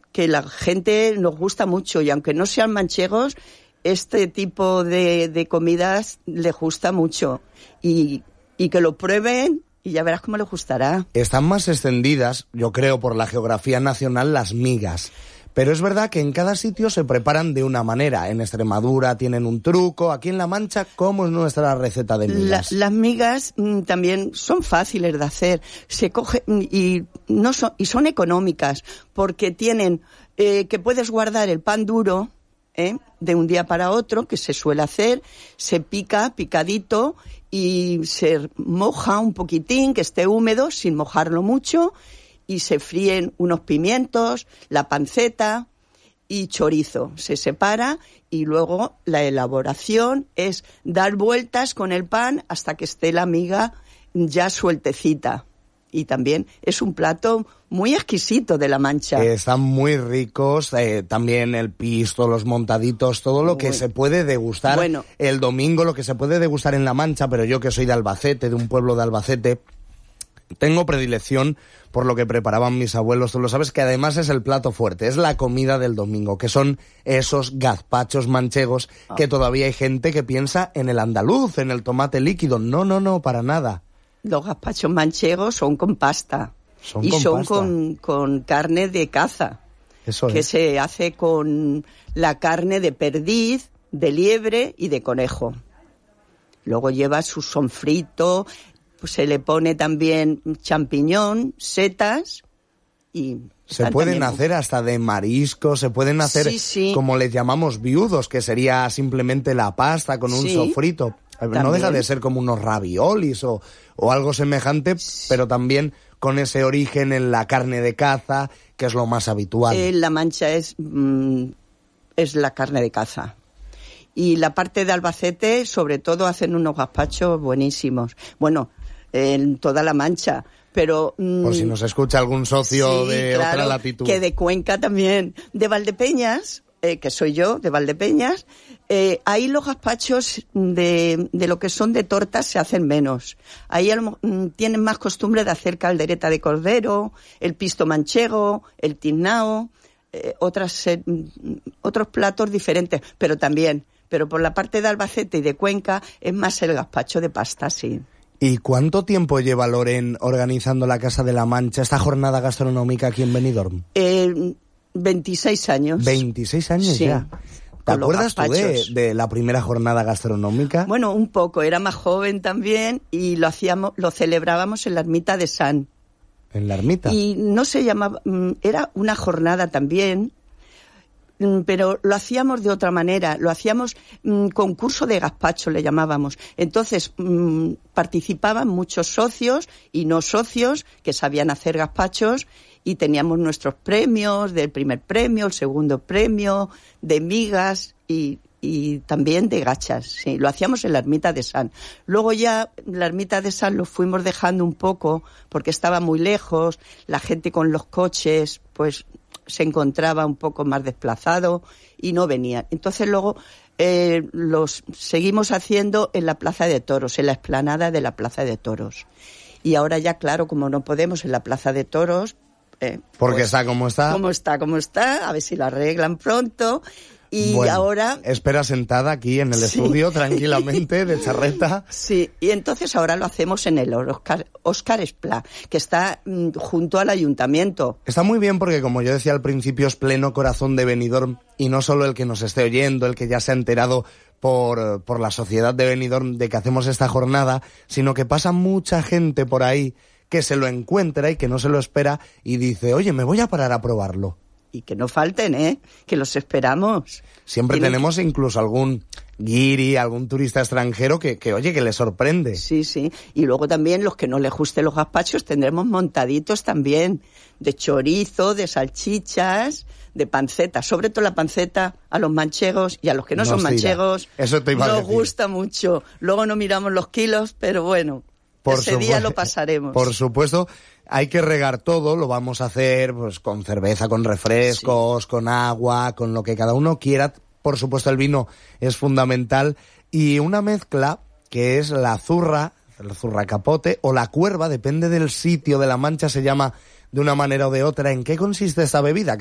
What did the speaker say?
que la gente nos gusta mucho, y aunque no sean manchegos, este tipo de comidas les gusta mucho, y que lo prueben y ya verás cómo les gustará. Están más extendidas, yo creo, por la geografía nacional, las migas. Pero es verdad que en cada sitio se preparan de una manera. En Extremadura tienen un truco. Aquí en La Mancha, ¿cómo es nuestra receta de migas? Las migas también son fáciles de hacer. Se coge y son económicas, porque tienen que puedes guardar el pan duro de un día para otro, que se suele hacer, se pica picadito y se moja un poquitín, que esté húmedo sin mojarlo mucho, y se fríen unos pimientos, la panceta y chorizo. Se separa y luego la elaboración es dar vueltas con el pan hasta que esté la miga ya sueltecita. Y también es un plato muy exquisito de La Mancha. Están muy ricos, también el pisto, los montaditos, todo lo que se puede degustar el domingo, lo que se puede degustar en La Mancha, pero yo que soy de Albacete, de un pueblo de Albacete, tengo predilección por lo que preparaban mis abuelos. Tú lo sabes, que además es el plato fuerte, es la comida del domingo, que son esos gazpachos manchegos, que todavía hay gente que piensa en el andaluz, en el tomate líquido. No, para nada. Los gazpachos manchegos son con pasta. Son con carne de caza. Eso que es. Se hace con la carne de perdiz, de liebre y de conejo. Luego lleva su sofrito, pues se le pone también champiñón, setas y... Se pueden hacer hasta de marisco, se pueden hacer como les llamamos viudos, que sería simplemente la pasta con un sofrito. También. No deja de ser como unos raviolis o algo semejante, pero también con ese origen en la carne de caza, que es lo más habitual. La Mancha es la carne de caza. Y la parte de Albacete, sobre todo, hacen unos gazpachos buenísimos. Bueno, en toda La Mancha, pero... por si nos escucha algún socio de otra latitud. Que de Cuenca también. De Valdepeñas, que soy yo, de Valdepeñas, ahí los gazpachos de lo que son de tortas se hacen menos. Ahí tienen más costumbre de hacer caldereta de cordero, el pisto manchego, el tiznao, otros platos diferentes, pero por la parte de Albacete y de Cuenca es más el gazpacho de pasta, sí. ¿Y cuánto tiempo lleva Loren organizando la Casa de la Mancha, esta jornada gastronómica aquí en Benidorm? 26 años. 26 años sí. Ya. ¿Te acuerdas tú de la primera jornada gastronómica? Bueno, un poco, era más joven también y lo celebrábamos en la ermita de San. ¿En la ermita? Y no se llamaba, era una jornada también, pero lo hacíamos de otra manera, lo hacíamos concurso de gazpacho, le llamábamos. Entonces participaban muchos socios y no socios que sabían hacer gazpachos, y teníamos nuestros premios, del primer premio, el segundo premio, de migas y también de gachas. Sí, lo hacíamos en la ermita de San. Luego ya la ermita de San lo fuimos dejando un poco porque estaba muy lejos, la gente con los coches pues se encontraba un poco más desplazado y no venía. Entonces luego los seguimos haciendo en la Plaza de Toros, en la explanada de la Plaza de Toros. Y ahora ya, claro, como no podemos en la Plaza de Toros... porque pues, está como está. Como está, a ver si lo arreglan pronto. Y bueno, ahora... espera sentada aquí en el estudio, tranquilamente, de charreta. Sí, y entonces ahora lo hacemos en el Óscar Esplá, que está junto al ayuntamiento. Está muy bien porque, como yo decía al principio, es pleno corazón de Benidorm, y no solo el que nos esté oyendo, el que ya se ha enterado por la sociedad de Benidorm de que hacemos esta jornada, sino que pasa mucha gente por ahí que se lo encuentra y que no se lo espera y dice, oye, me voy a parar a probarlo. Y que no falten, que los esperamos. Siempre tenemos incluso algún guiri, algún turista extranjero que oye, que le sorprende. Sí. Y luego también los que no les gusten los gazpachos tendremos montaditos también, de chorizo, de salchichas, de panceta. Sobre todo la panceta a los manchegos y a los que no son manchegos nos gusta mucho. Luego no miramos los kilos, pero bueno, ese día lo pasaremos. Por supuesto. Hay que regar todo, lo vamos a hacer pues con cerveza, con refrescos, con agua, con lo que cada uno quiera. Por supuesto, el vino es fundamental. Y una mezcla que es la zurra capote o la cuerva, depende del sitio de La Mancha, se llama de una manera o de otra. ¿En qué consiste esta bebida?